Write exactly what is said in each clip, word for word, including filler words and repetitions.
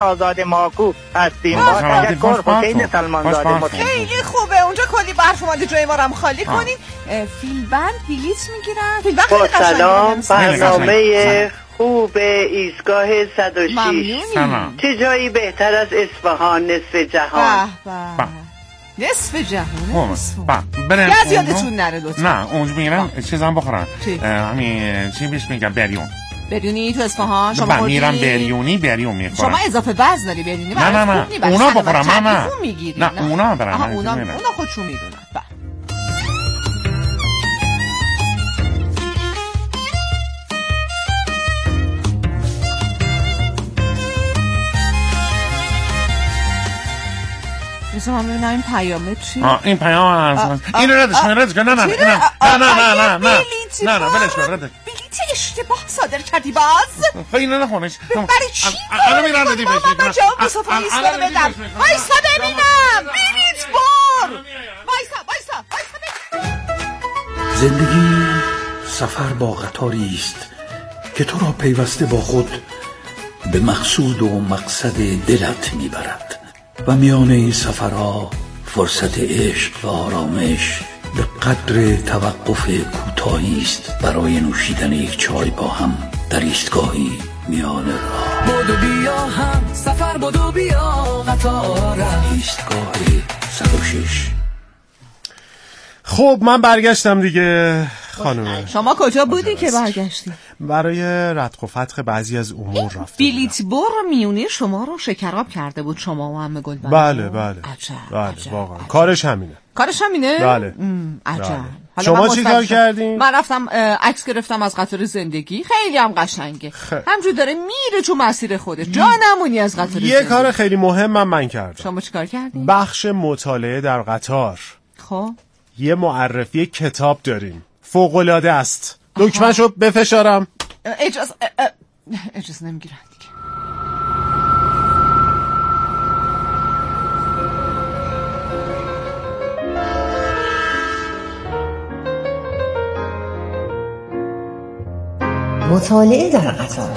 آزاد ماکو هستیم. با تشکر حسین سلمانزاده. خیلی خوبه اونجا کلی برف اومده جای ما رو هم خالی کنین. فیلبند بلیط میگیرن. فیلبند خیلی قشنگه. سلام، برنامه خوب ایستگاه صد و شش. چه جایی بهتر از اصفهان نصف جهان؟ نصف جهان. برم یاد یادتون نره لطفا. نه اونجا میرم چیزام بخورم. همین چی بهش میگم بریون. بریونی تو اصفهان شما خوردی؟ میرم بریونی بریون میخورم. شما اضافه وزن داری بریونی؟ نه نه نه اونا بخورم. نه نه نه اونا برام. آها اونا اونا خودشون میدونن. بسیم هم ببینم این پیامه چی؟ این پیام هست. این رو ردش کن ردش کن. نه نه نه نه نه نه نه نه نه بلش کن ردش. بلیت اشتباه صادر کردی باز؟ خیلی نه نخونش. برای چی؟ الان میرم ردی بهش من جواب مصطفی ایستا رو بدم. وایسا ببینم بلیت بر. وایسا وایسا وایسا. زندگی سفر با قطاری است که تو را پیوسته با خود به مقصود و مقصد دلت میبرد و میان این سفرها فرصت عشق و آرامش به قدر توقف کوتاهی است برای نوشیدن یک چای با هم در ایستگاهی میان راه. بودو بیا هم سفر بودو بیا قطار ایستگاه صد و شش. خب من برگشتم دیگه خانومه. شما کجا بودی که برگشتی؟ برای ردخ و فتخ بعضی از امور رفتم. بلیت بر میونی شما رو شکراب کرده بود شما و عمه گلبن. بله بله. عجب. بله عجب. واقعا کارش همینه. کارش همینه؟ بله. عجب. بله. شما چی کار کردین؟ من رفتم عکس گرفتم از قطار زندگی. خیلی هم قشنگه. همجور داره میره تو مسیر خودش. جا نمونی از قطار زندگی. یه کار خیلی مهم من من کردم. شما چی کار کردین؟ بخش مطالعه در قطار. خب یه معرفی کتاب داریم. فوق‌العاده است. دکمه‌شو بفشارم. اجازه اجازه نمیگیرن دیگه. مطالعه در قطار.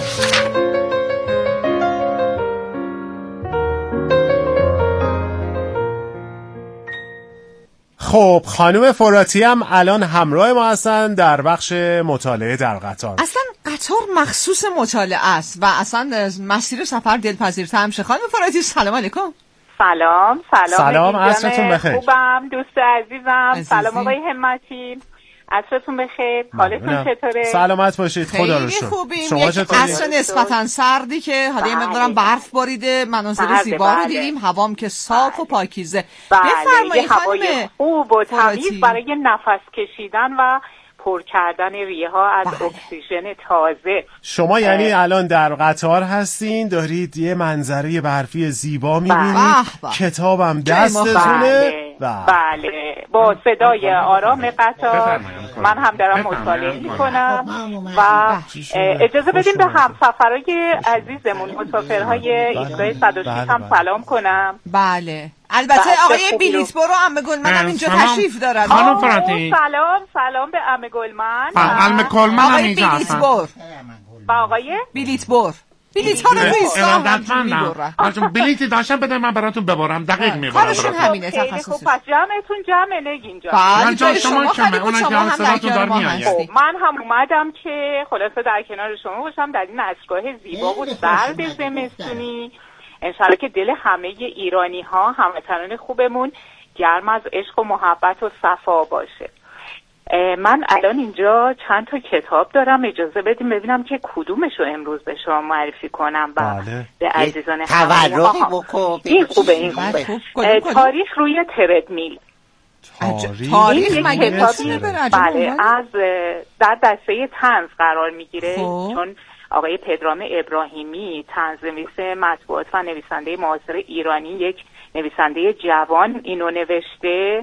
خب خانم فراتی هم الان همراه ما هستن در بخش مطالعه در قطار. اصلا قطار مخصوص مطالعه است و اصلا مسیر سفر دلپذیرتر میشه. خانم فراتی سلام علیکم. سلام سلام. سلام عصرتون بخیر. خوبم دوست عزیزم. عزیزی. سلام آقای همتی. عصرتون بخیر. حالتون چطوره؟ سلامت باشید. خدا رو شکر. شما چطوری؟ عصر نسبتا سردی که حالا یه مقدارم برف باریده، مناظر زیبا رو دیدیم، هوام که صاف بله. و پاکیزه. بفرمایید خانم. خوب و تمیز برای نفس کشیدن و پر کردن ریه ها از بله. اکسیژن تازه. شما یعنی الان در قطار هستین، دارید یه منظره برفی زیبا میبینید، بله. کتابم دستتونه. بله. بله با صدای آرام قطار من هم دارم مطالعه میکنم و اجازه بدیم به همسفرهای عزیزمون مسافرهای ایستگاه صد و شش هم سلام کنم. بله البته آقای بلیت برو عمه گلمن هم اینجا تشریف دارن. خانم فراتی سلام سلام به عمه گلمن. عمه گلمن هم اینجا هستن. آقای با آقای بلیت بر بلیت ها رو ایستگاه هم بلیتی داشتم بده من براتون ببرم دقیق میبرم. کارشون همینه تخصصش. خب پس جمعتون جمع نگ اینجا. من جای شما کمه اونایی که هم صداتون دار میآید. من هم اومدم که خلاصه در کنار شما باشم در این ایستگاه زیبا و سرد زمستونی. انشالله که دل همه ایرانی ها هموطنان خوبمون گرم از عشق و محبت و صفا باشه. من الان اینجا چند تا کتاب دارم، اجازه بدیم ببینم که کدومشو امروز به شما معرفی کنم و بله. به عزیزان تورقی بکن. این خوبه این خوبه. تاریخ روی تردمیل. تاریخ تاریخ این کتابی بله از در دسته طنز قرار میگیره چون آقای پدرام ابراهیمی طنزنویس مطبوعات و نویسنده معاصر ایرانی، یک نویسنده جوان اینو نوشته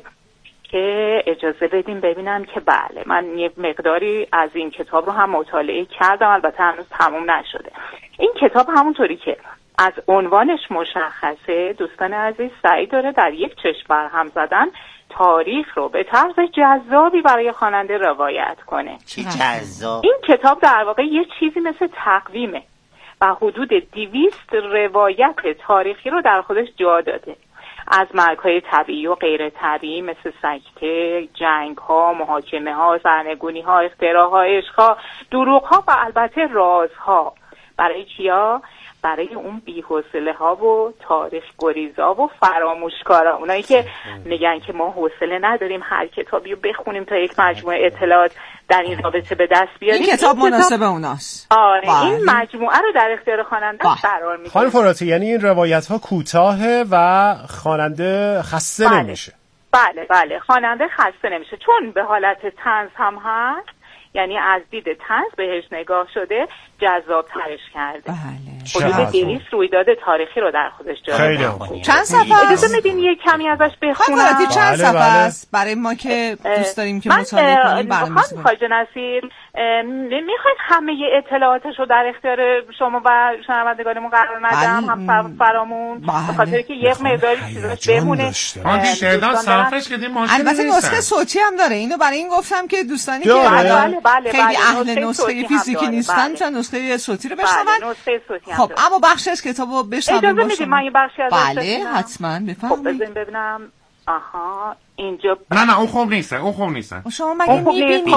که اجازه بدیم ببینم که بله من یه مقداری از این کتاب رو هم مطالعه کردم، البته هنوز تموم نشده. این کتاب همونطوری که از عنوانش مشخصه دوستان عزیز سعی داره در یک چشم برهم زدن تاریخ رو به طرز جذابی برای خواننده روایت کنه. چی جذاب؟ این کتاب در واقع یه چیزی مثل تقویمه و حدود دویست روایت تاریخی رو در خودش جا داده، از مرگ‌های طبیعی و غیر طبیعی مثل سکته، جنگ‌ها، محاکمه‌ها، سرنگونی‌ها، اختراع‌ها، عشق‌ها، دروغ‌ها و البته رازها. برای کیا؟ برای اون بی‌حوصله‌ها و تاریخ گریزا و فراموشکارا، اونایی که میگن که ما حوصله نداریم هر کتابی رو بخونیم تا یک مجموعه اطلاعات در این رابطه به دست بیاریم. این کتاب مناسب اوناست. آره بله. این مجموعه رو در اختیار خواننده قرار میده. خانم فراتی، یعنی این روایت‌ها کوتاهه و خواننده خسته بله. نمیشه. بله بله خواننده خسته نمیشه چون به حالت طنز هم هست، یعنی از دید طنز بهش نگاه شده، جذاب ترش کرده. بله. حدود دویست رویداد تاریخی رو در خودش جا داده. چند صفحه است؟ اجازه میدین یک کمی ازش بخونم؟ خانم چند صفحه است؟ برای ما که دوست داریم که مطالعه کنیم برنامه خانم خواجه نصیر میخواید همه اطلاعاتش رو در اختیار شما و شنوندگانمون قرار ندم هم فرامون به خاطر که یک مقداری چیزاش بمونه. ما دیشتردان صرفش کردیم ماشین البته نسخه صوتی هم داره، اینو برای این گفتم که دوستانی که بله بله خیلی اهل نسخه فیزیکی نیستن میتونن نسخه صوتی رو بشنون. خب اما بخشی از کتابو بشنویم. اجازه میدید من یه بخشی ازش بله حتما بفرمایید. خب ببینم. آها اینجا نه نه اون خوب نیست، اون خوب نیست. شما مگه میبینید؟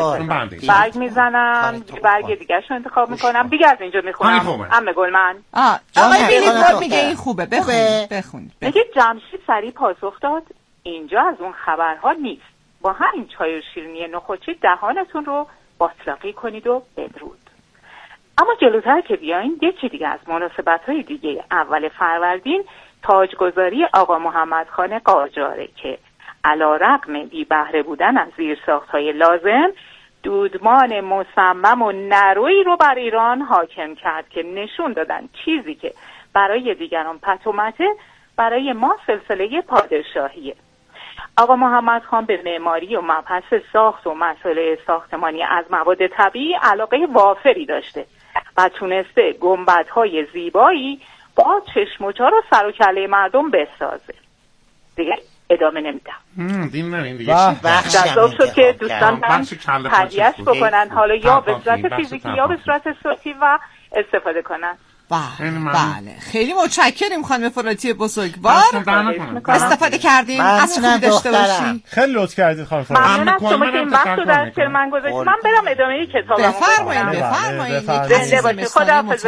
برگ میزنم، برگ دیگه شو انتخاب میکنم، دیگه از اینجا میخونم. عمه گلمن آقای بیلیفورد میگه این خوبه، بخونید بخونید. میگه جمشید سریع پاسخ داد اینجا از اون خبرها نیست، با همین چای و شیرینی نخودچی دهانتون رو باطلاقی کنید و بدرود. اما جلوتر که بیاین یکی دیگه از مناسبت‌های دیگه اول فروردین تاجگذاری آقا محمد خان قاجاره که علی‌رغم بی بهره بودن از زیرساخت‌های لازم دودمان مصمم و نرویی رو بر ایران حاکم کرد که نشون دادن چیزی که برای دیگران پتومته برای ما سلسله پادشاهیه. آقا محمد خان به معماری و مبحث ساخت و مسائل ساختمانی از مواد طبیعی علاقه وافری داشته و تونسته گنبدهای زیبایی با چشم و چار و سر و کله مردم بسازه. دیگه ادامه نمیدم. دین نمین دیگه جذاب شد که دوستان تهیه‌اش بکنن، حالا یا به صورت فیزیکی یا به صورت صوتی و استفاده کنن. بله بله خیلی متشکریم خانم فراتی بزرگوار، استفاده کردیم از خوبی داشته باشیم. خیلی لطف کردید خانم فراتی. ممنون از شما که این وقت رو در اختیار من گذاشتید. من برم ادامه کتابمو بفرمایید بفرمایید. زنده باشید. خداحافظ.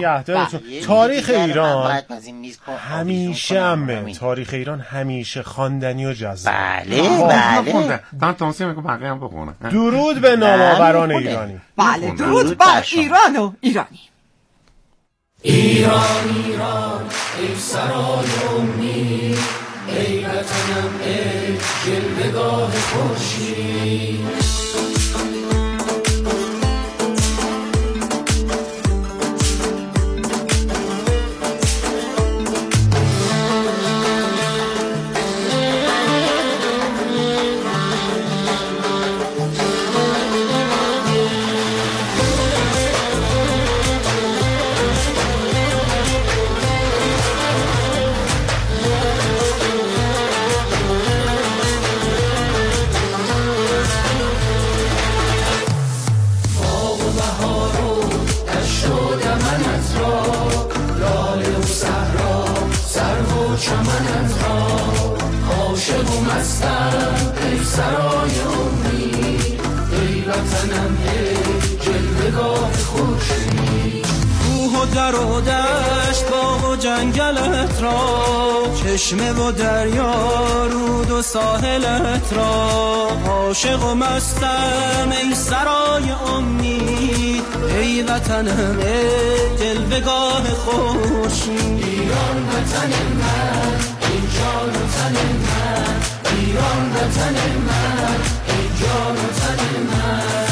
تاریخ ایران همیشه هم تاریخ ایران همیشه خواندنی و جذاب. بله بله من توصیه میکنم بقیه هم بخونن. درود به نامآوران ایرانی. بله درود بر ایران و ایرانی. ایران ایران ای سرای امید، ای وطنم ای جلوه‌گاه خورشید. در و دشت باغ و جنگلت را، چشمه و دریا رود و ساحلت را، عاشق و مستم ای سرای امید، ای وطنم ای جلوه‌گاه خورشید. ایران وطن من ای جان و تن من، ایران وطن من ای جان و تن من.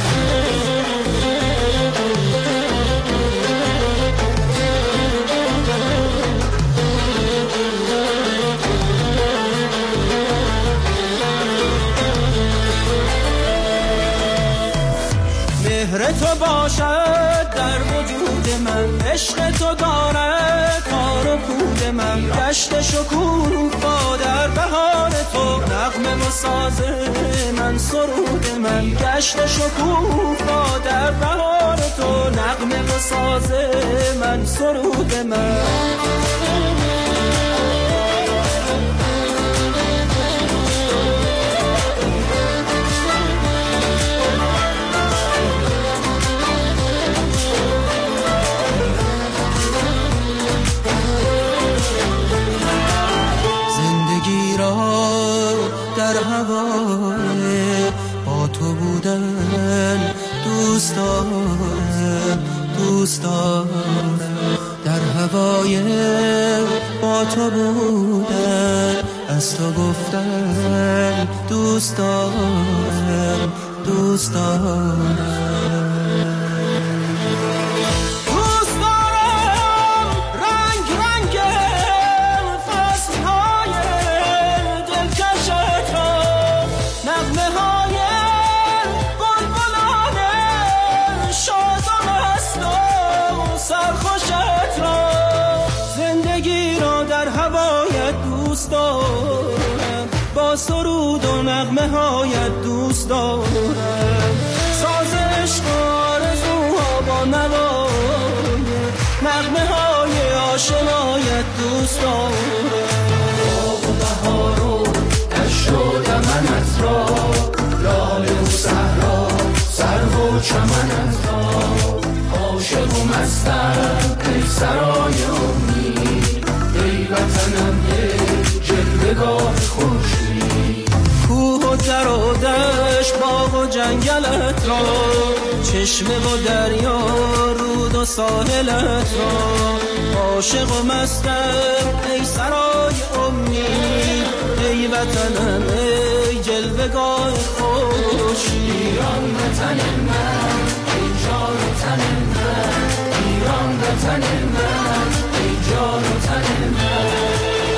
مهر تو باشد در وجود من، عشق تو دارد کار و پود من، گشت شکوفا در بهار تو، نغمه و ساز من سرود من، گشت شکوفا در بهار تو نغمه و ساز من سرود من زندگی را در هوای با تو بودن دوست دارم دوست دارم در هوای با تو بودن از تو گفتن دوست دارم دوست دارم با سرود و نغمه هایت دوست دارم ساز عشق و آرزوها با نوای نغمه های آشنایت دوست دارم باغ و بهار و دشت و دمنت را لاله و صحرا سرو و چمنت را عاشق و مستم ای سرای امید ای وطنم جلوه‌گاه خوشی کوه و در و دشت باغ و جنگلت را چشمه و دریا رود و ساحلت را عاشق و مستم ای سرای امید ای وطنم ای جلوه‌گاه خوشی ایران وطن من ای جان و تن من ایران وطن من ای جان و تن من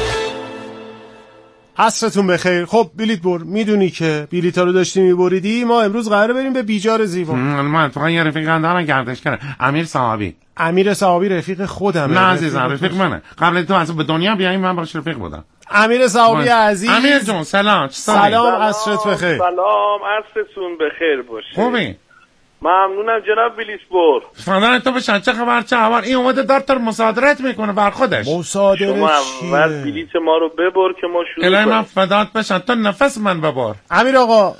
عصرتون بخیر. خب بلیت بر میدونی که بلیطا رو داشتی میبریدی. ما امروز قراره بریم به بیجار زیبا. من اتفاقا یه رفیق دارم گردشگره امیر صاحبی. امیر صاحبی رفیق خودمه. نه عزیزم رفیق منه. قبل تو اصلا به دنیا بیاییم من باش رفیق بودم. امیر صاحبی عزیز. امیر جون سلام. سلام عصرت بخیر. سلام عصرتون بخیر باشه. خوبی؟ ممنونم جناب بلیسپور. فردان تو بشن چه خبر چه خبر این اومده دار تر مصادرت میکنه بر خودش. مصادره شما اول بلیت ما رو ببر که ما شروع کنیم. الهی من فدات بشن تو نفس من ببر. امیر آقا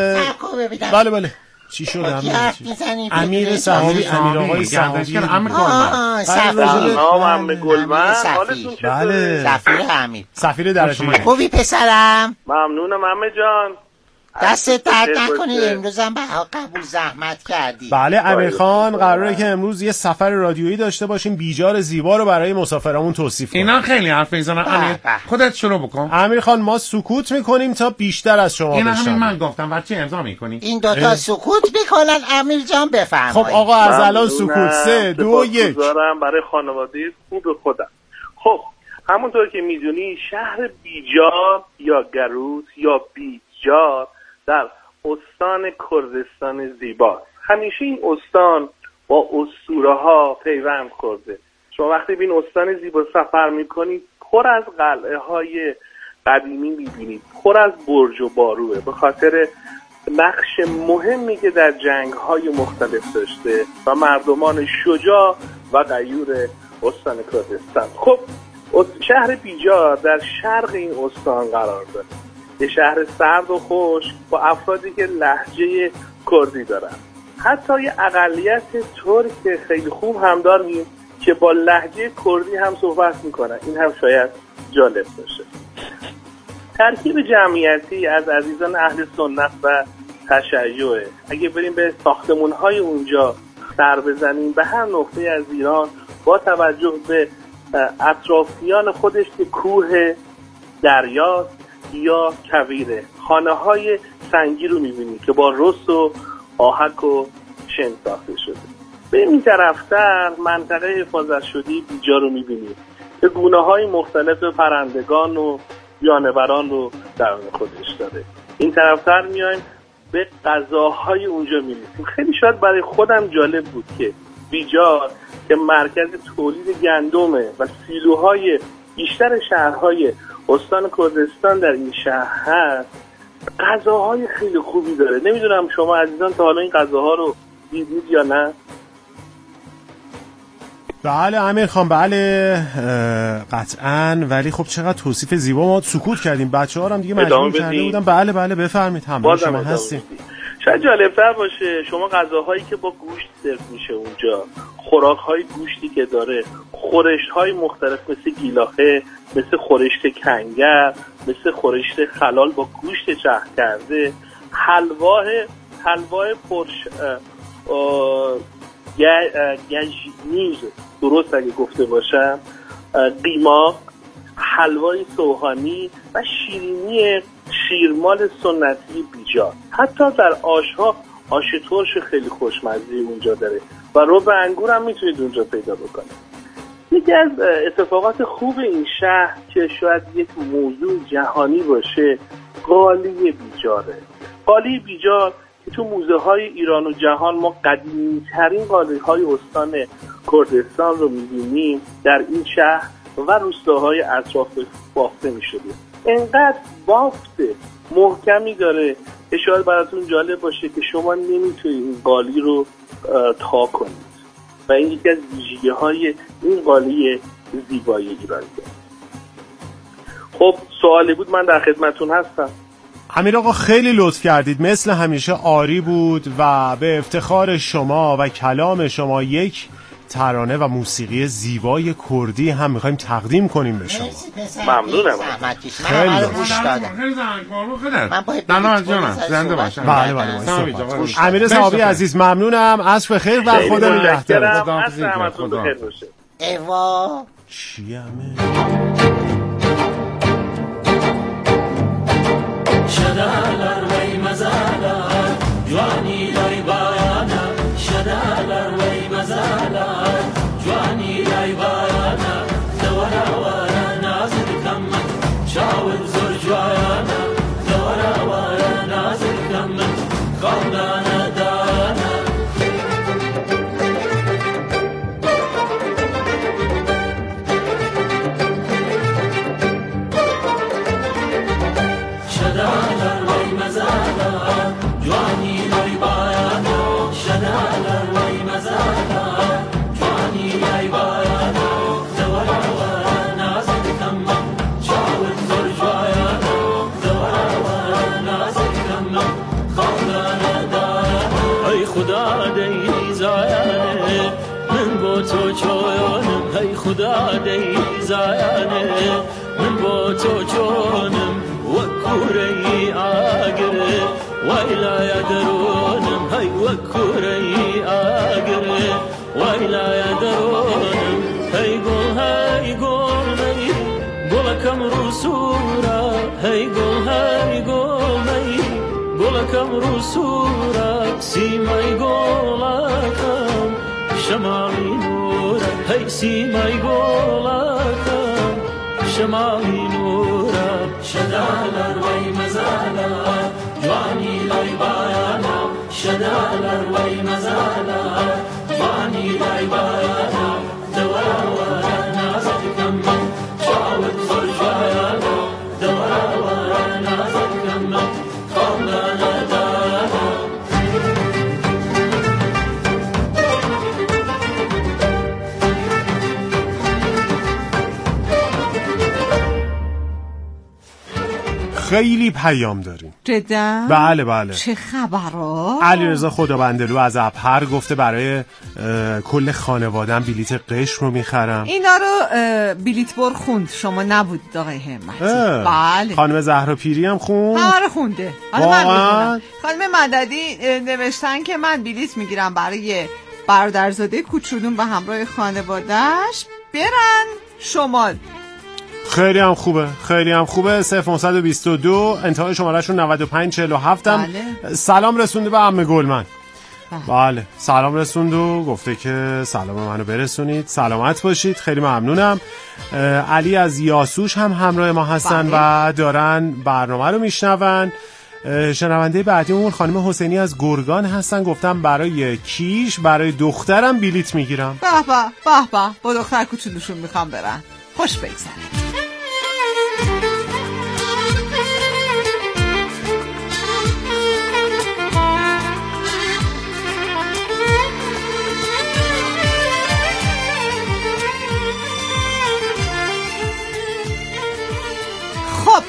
بله بله چی شد امیر؟ امیر صاحبی امیر آقای صاحبی امیر گلمن. نامم گلمن. حالتون چطوره؟ بله سفیر امیر. سفیر درجه. خوبی پسرم؟ ممنونم عمه جان. دست درد نکنی امروز هم به قبول زحمت کردی. بله امیر خان قراره که امروز یه سفر رادیویی داشته باشیم بیجار زیبا رو برای مسافرامون توصیف کنیم. اینا خیلی حرف میزنن. امیر خودت شروع بکن. امیر خان ما سکوت میکنیم تا بیشتر از شما بشنویم. اینا همین من گفتم بعد چی امضا میکنی؟ این دوتا سکوت میکنن امیر جان بفرمایید. خب آقا از الان سکوت. سه دو یک. برای خانواده خوب خودم. خب همونطور که میدونی شهر بیجار یا گروس یا بیجار در استان کردستان زیباست. همیشه این استان با اسطوره ها پیوند خورده. شما وقتی به این استان زیبا سفر میکنید پر از قلعه های قدیمی میبینید، پر از برج و باروه به خاطر نقش مهمی که در جنگ های مختلف داشته و مردمان شجاع و غیور استان کردستان. خب شهر بیجار در شرق این استان قرار داره. یه شهر سرد و خشک با افرادی که لهجه کردی دارن. حتی یه اقلیت ترک خیلی خوب هم داریم که با لهجه کردی هم صحبت میکنن. این هم شاید جالب باشه. ترکیب جمعیتی از عزیزان اهل سنت و تشیعه. اگه بریم به ساختمون‌های اونجا سر بزنیم به هر نقطه از ایران با توجه به اطرافیان خودش که کوه، دریا یا کویره، خانه‌های سنگی رو می‌بینی که با رس و آهک و شن ساخته شده. به این طرفتر منطقه حفاظت شده بیجار رو می‌بینی که گونه‌های مختلف پرندگان و جانوران رو در خودش داره. این طرفتر میایم به غذاهای اونجا می‌رسیم. خیلی شاید برای خودم جالب بود که بیجار که مرکز تولید گندمه و سیلوهای بیشتر شهرهای استان کردستان در این شهر هست، غذاهای خیلی خوبی داره. نمیدونم شما عزیزان تا حالا این غذاها رو دیدید یا نه؟ بله امیر خان، بله قطعاً، ولی خب چقدر توصیف زیبا. ما سکوت کردیم، بچه‌ها هم دیگه مجبور کرده بودن. بله بله بفرمایید، همراه شما هستیم. شاید جالب‌تر باشه شما غذاهایی که با گوشت سرو میشه اونجا، خوراک‌های گوشتی که داره، خورشت‌های مختلف مثل گیلاهه، مثل خورشت کنگر، مثل خورشت خلال با گوشت چرخ کرده، حلواه حلوای پرش گژنیر درست اگه گفته باشم، قیماق، حلوای سوهانی و شیرینی شیرمال سنتی بیجار. حتی در آشها آش ترش خیلی خوشمزه اونجا داره و رب انگور هم میتونید اونجا پیدا بکنید. یکی از اتفاقات خوب این شهر که شاید یک موضوع جهانی باشه، قالی بیجاره. قالی بیجار که تو موزه های ایران و جهان ما قدیمی ترین قالی های استان کردستان رو میبینیم، در این شهر و روستاهای اطراف بافته میشده. انقدر بافت محکمی داره که شاید براتون جالب باشه که شما نمیتونید این قالی رو تا کنید و این یکی از ویژگی های این قالی زیبایی ایرانی. خب سوالی بود، من در خدمتون هستم. امیر آقا خیلی لطف کردید، مثل همیشه عالی بود و به افتخار شما و کلام شما یک ترانه و موسیقی زیبای کردی هم میخوایم تقدیم کنیم به شما. ممنونم. خیلی من باید زنده باشم. بله بله. امیر صاحبی عزیز ممنونم، عصر بخیر و خدا نگهدار. خدا باشه. ایوا چیه شدالر وی مزالر جوانی لای بانا، شدالر وی مزالر جوانی لای بانا، دورا ورا نازل کم شاور زور جوانا، دورا ورا نازل کم خواندانا دانا. شدالر وی مزالر جوانی لای بانا، شدالر وی مزالر جوانی لای بانا، دورا ورا نازل کم شاور زور جوانا، دورا ورا نازل کم خواندانا دانا. ای خدا دی زایانه من با تو چونم، ای خدا دی زایانه من با تو چونم، وكوري آقر ويلا يدرونم، هاي وكوري آقر ويلا يدرونم. هاي قول هاي قول مي قولكم رسورا، هاي قول هاي قول مي قولكم رسورا، سيماي قولكم شمالي نورا، هاي سيماي قولكم شمالي نورا. شدالر وی مزالر جوانی لای بانا، شدالر وی مزالر جوانی لای بانا، دورا ورا نازل کم شاور زور جوانا، دورا ورا نازل کم خواندانا دانا. خیلی پیام داریم. جدا؟ بله بله. چه خبرها؟ علیرضا خدابندلو از ابهر گفته برای کل خانواده‌ام بلیت قشم رو میخرم. اینا رو بلیت بر خوند، شما نبودید آقای همتی. بله. خانم زهرا پیری هم خوند؟ آره خونده. واقعا؟ خانم مددی نوشتن که من بلیت میگیرم برای برادرزاده کوچولوم و همراه خانواده‌اش برن شمال. خیلی هم خوبه، خیلی هم خوبه. صفر پانصد و بیست و دو انتهای شمارهشون نود و پنج چهل و هفت هم بله. سلام رسونده به عمه گلمن. بله. بله سلام رسوند و گفته که سلام منو برسونید، سلامت باشید، خیلی ممنونم. علی از یاسوش هم همراه ما هستن بله. و دارن برنامه رو میشنون. شنونده بعدیمون خانم حسینی از گرگان هستن، گفتم برای کیش برای دخترم بلیت میگیرم. به به به به، با دختر کوچولوشون میخوام برن، خوش بگذره.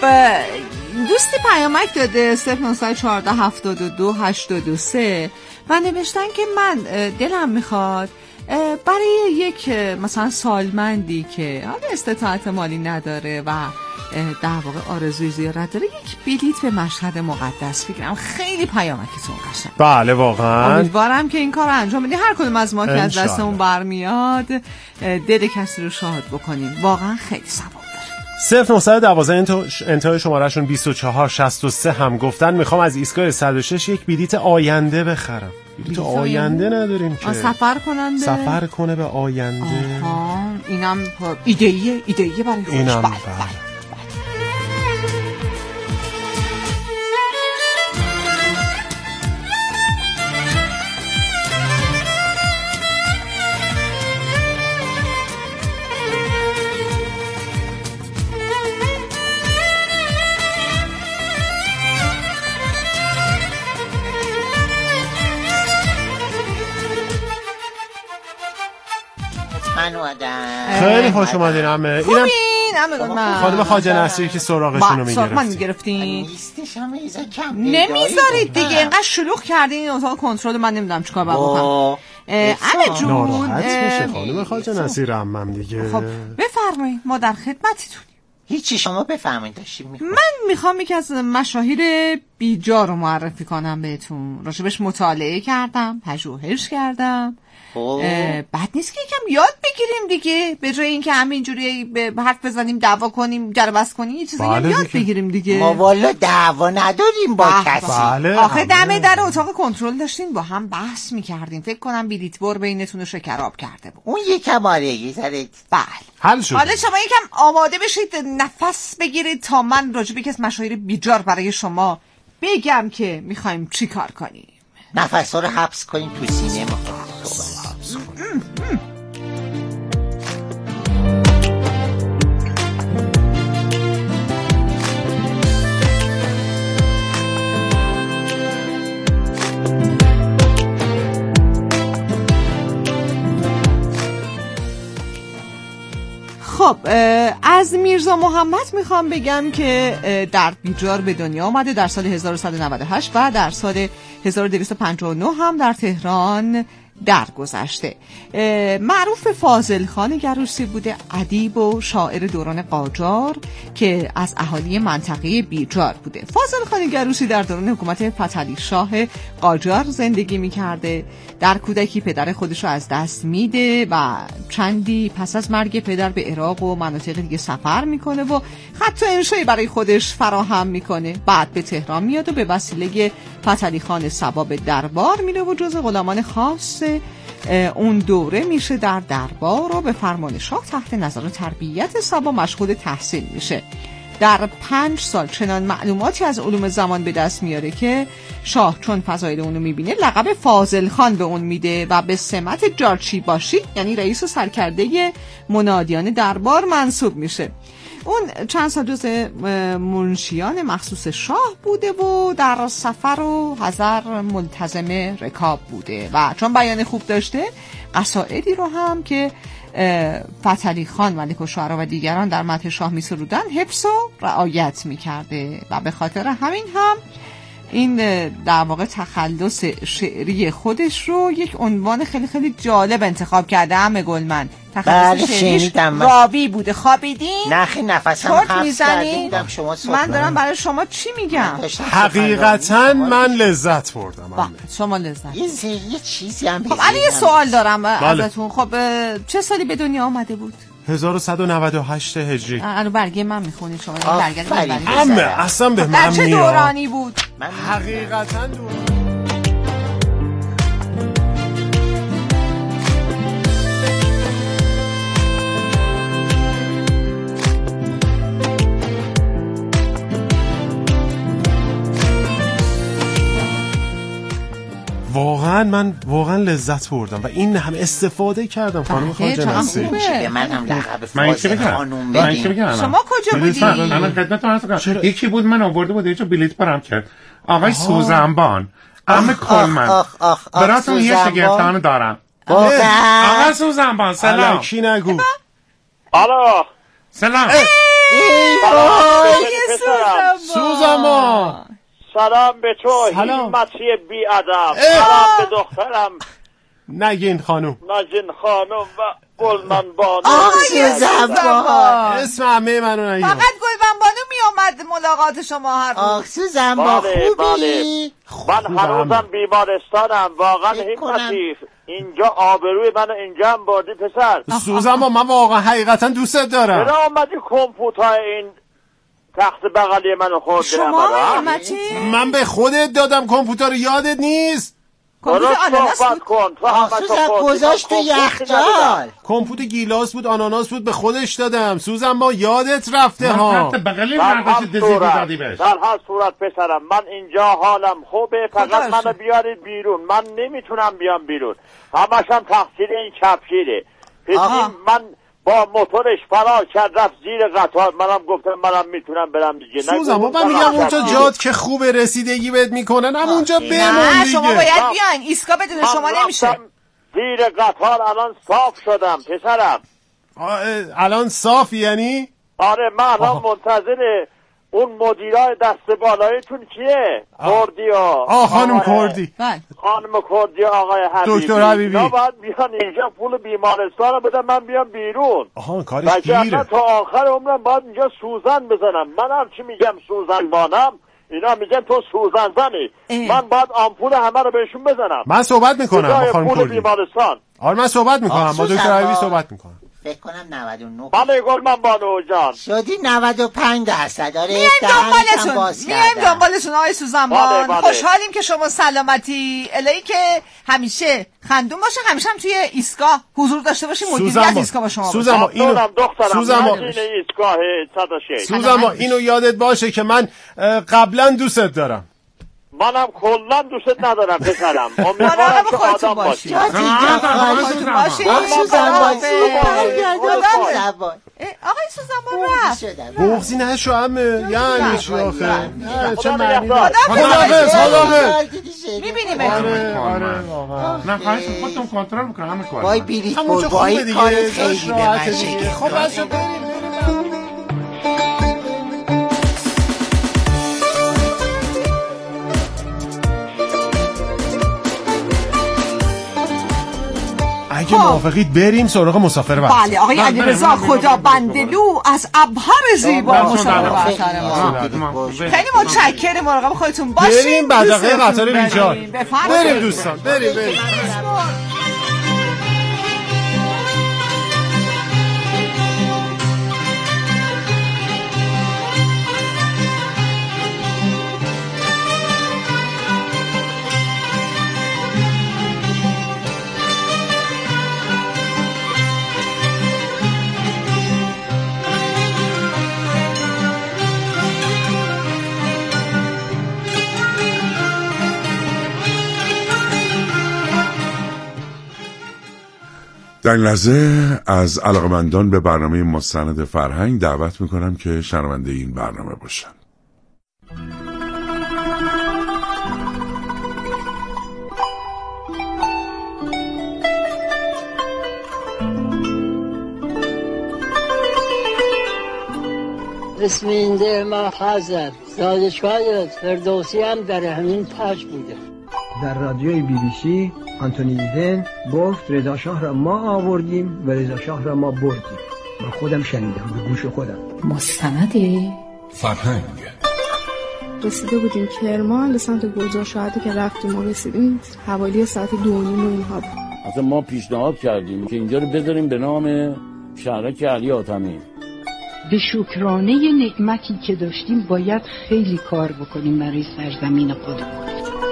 دوستی پیامک داده صفر نه چهار هفتاد و دو هشتاد و سه و نوشتن که من دلم میخواد برای یک مثلا سالمندی که حالا استطاعت مالی نداره و در واقع آرزوی زیارت داره یک بلیت به مشهد مقدس بگیرم. خیلی پیامکتون قشنگ. بله واقعا امیدوارم که این کار رو انجام بدی. هر کدوم از ما که از دستمون برمیاد دل کسی رو شاد بکنیم. واقعا خیلی ثواب داره. صفر نه یک دو انتهای شمارهشون بیست و چهار شصت و سه هم گفتن میخوام از ایستگاه صد و شش یک بلیت آینده بخرم. بلیت آینده نداریم که سفر کننده سفر کنه به آینده. آها اینم ایده‌ایه ایده‌ایه برای خودش. اینم بله. خیلی خوش اومدین عمه. اینم اینم خانم خواجه نصیری که سراغشون رو میگرفتین. من میگرفتین نمیذارید دیگه اینقدر شلوغ کردین اتاق کنترل. من نمیدونم چیکار باید بکنم. عمه جون ناراحت میشه خانم خواجه نصیر عمم دیگه. خب بفرمایید ما در خدمتتون. هیچی شما بفرمایید. داشتیم میخوام من میخوام یکی از مشاهیر بیجا رو معرفی کنم بهتون. راجبش مطالعه کردم، پژوهش کردم. بد نیست که یکم یاد بگیریم دیگه، به جای اینکه همینجوری به حرف بزنیم دعوا کنیم جربس کنیم یه چیزی بله یاد بگیریم دیگه. ما والا دعوا نداریم با بله کسی. بله آخه دم در اتاق کنترل داشتین با هم بحث میکردین. فکر کنم بلیت بر بینتون رو شکراب کرده بود. اون یکم آره یه ذره بله حل شد. حالا شما یکم آماده بشید، نفس بگیرید تا من راجع به یکی از مشاهیر بیجار برای شما بگم که میخوایم چی کار کنیم. نفس‌ها رو حبس کنیم تو سینه ما. خب از میرزا محمد میخوام بگم که در بیجار به دنیا آمده در سال هزار و صد و نود و هشت و در سال هزار و دویست و پنجاه و نه هم در تهران درگذشته. معروف فاضل خان گروسی بوده، ادیب و شاعر دوران قاجار که از اهالی منطقه بیجار بوده. فاضل خان گروسی در دوران حکومت فتحعلی شاه قاجار زندگی می‌کرده. در کودکی پدر خودش رو از دست میده و چندی پس از مرگ پدر به عراق و مناطق دیگه سفر میکنه و خط انشایی برای خودش فراهم میکنه. بعد به تهران میاد و به وسیله فتحعلی خان صبا به دربار میره و جز غلامان خاص اون دوره میشه. در دربار و به فرمان شاه تحت نظر و تربیت صبا مشغول تحصیل میشه. در پنج سال چنان معلوماتی از علوم زمان به دست میاره که شاه چون فضایل اونو میبینه لقب فاضل خان به اون میده و به سمت جارچی باشی یعنی رئیس و سرکرده منادیان دربار منصوب میشه. اون چند سال جز منشیان مخصوص شاه بوده و در سفر و حضر ملتزم رکاب بوده و چون بیان خوب داشته قصائدی رو هم که فتحعلی خان ملک الشعرا و دیگران در مدح شاه می سرودن حفظ و رعایت می کرده و به خاطر همین هم این در واقع تخلص شعری خودش رو یک عنوان خیلی خیلی جالب انتخاب کرده. همه گلمن تخلص شعریش راوی بوده. خوابیدین؟ نخی نفسم حفظ کردیم. من دارم برای شما چی میگم؟ حقیقتا من لذت بردم. شما لذت یه چیزی هم خب الان یه سوال دارم ازتون. خب چه سالی به دنیا آمده بود؟ هزار و صد و نود و هشت هجری. الان برگه من میخونید شما برگه همه اصلا به من میاد. در چه دورانی بود؟ حقیقتا دورانی واقعا من واقعا لذت بردم و این هم استفاده کردم. خانم خواجه نصیر به من هم لقب فاضل خانوم بدین. شما کجا بودی؟ من خدمت عرض کنم یکی بود من آورده بود اینجا بلیط برام کرد آقای سوزنبان عمه کلمن. براتون یه شگفتانه دارم. آقا سوزنبان سلام. کی نگو. الو سلام. سوزما سلام به تو همتی بی ادب. سلام به دخترم نگین خانم نگین خانم و گلمن بانو. آه سوزما اسم همه منو نگیم. فقط گلمن بانو می اومد ملاقات شما هر روز. آه سوزما خوبی؟ من هر روزم بیمارستانم واقعا همتی. اینجا آبروی منو اینجا هم بردی پسر. سوزما من واقعا حقیقتا دوستت دارم. چرا اومدی کامپیوتر این تخت بغلی منو خورد؟ شما همتی؟ من به خودت دادم کامپیوتر یادت نیست؟ کامپیوتر آناناس بود؟ کن تو سوزن گذاشت تو یخچال. کامپیوتر گیلاس بود آناناس بود به خودش دادم. سوزن ما یادت رفته ها. تخت بغلی برداشت دزدی دادی بهش. در هر صورت پسرم من اینجا حالم خوبه فقط منو بیارید بیرون. من نمیتونم بیام بیرون. همش هم تقصیر این چپگیره. من با موتورش فرار کرد رفت زیر قطار. منم گفتم منم میتونم برم دیگه. سوزن ما من میگم اونجا جات که خوبه رسیدگی بهت میکنن هم اونجا بمون دیگه. شما باید بیاین ایسکا بدون شما نمیشه. زیر قطار الان صاف شدم پسرم. الان صاف یعنی؟ آره من الان منتظر اون مدیرای دست بالایتون کیه؟ کردی و آه خانم کردی خانم کردی آقای حبیبی دکتر حبیبی اینا باید بیان اینجا پول بیمارستان رو بدن من بیام بیرون. آها کارش گیره. تا آخر عمرم باید اینجا سوزن بزنم. من هم چی میگم سوزن بانم اینا میگن تو سوزن زنی. من باید آمپول همه رو بهشون بزنم. من صحبت میکنم با خانم کردی. بیمارستان آره من صحبت میکنم با دکتر حبیبی صحبت میکنم. فکر کنم نود و نه بله گلمن بانو جان شدی نود و پنج درصد. آره میایم دنبالتون میایم دنبالتون آقای سوزنبان. خوشحالیم که شما سلامتی الهی که همیشه خندون باشه همیشه هم توی ایستگاه حضور داشته باشیم. مدیری از ایستگاه با شما سوزن ما اینو سوزن ایستگاه صد و شش سوزن ما اینو یادت باشه که من قبلا دوستت دارم. منم کلا دوستت ندارم پسرم. امیدوارم که آدم باشی. خودتون باشی. آقای سوزنبان رفت. بغضی نشو همه یعنی چی آخه چه معنی داره؟ خداحافظ خداحافظ. میبینیم آره آره نه خواهش خودتون کنترل میکنم همه کار. وای بلیط بود وای کارت خیلی به من شکل. خب بچه بریم اگه موافقید بریم سراغ مسافر وقت. بله آقای علیرضا خدا بندلو از ابهر زیبا مسافر وقت ما. خیلی متشکرم. مراقب خودتون باشین. بریم بدقه قطار بیجار. بریم دوستان بریم بریم. در این لحظه از علاقمندان به برنامه مستند فرهنگ دعوت میکنم که شنونده این برنامه باشن. اسم اینده ما حضر زادشگاه فردوسی هم در همین پاش بوده. در رادیوی بی بی سی آنتونی ایدن گفت رضا شاه را ما آوردیم و رضا شاه را ما بردیم. من خودم شنیدم به گوش خودم. مستند فرهنگ. رسیده بودیم کرمان به سمت گوجا شهادی که رفتیم و رسیدیم حوالی ساعت دو نیم و اینها بود. اصلا ما پیشنهاد کردیم که اینجا رو بذاریم به نام شهرک علی حاتمی. به شکرانه نعمتی که داشتیم باید خیلی کار بکنیم برای سرزمین خودمون.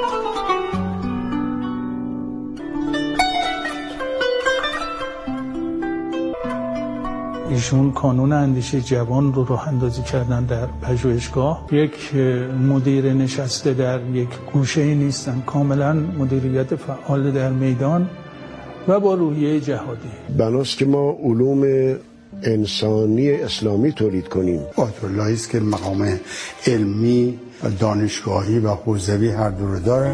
ایشون کانون اندیشه جوان رو راه اندازی کردن در پژوهشگاه. یک مدیر نشسته در یک گوشه نیستن، کاملا مدیریت فعال در میدان و با روحیه جهادی. بناست که ما علوم انسانی اسلامی تولید کنیم. آیت‌اللهی است که مقام علمی و دانشگاهی و حوزوی هر دو رو داره.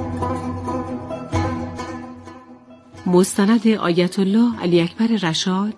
مستند آیت الله علی اکبر رشاد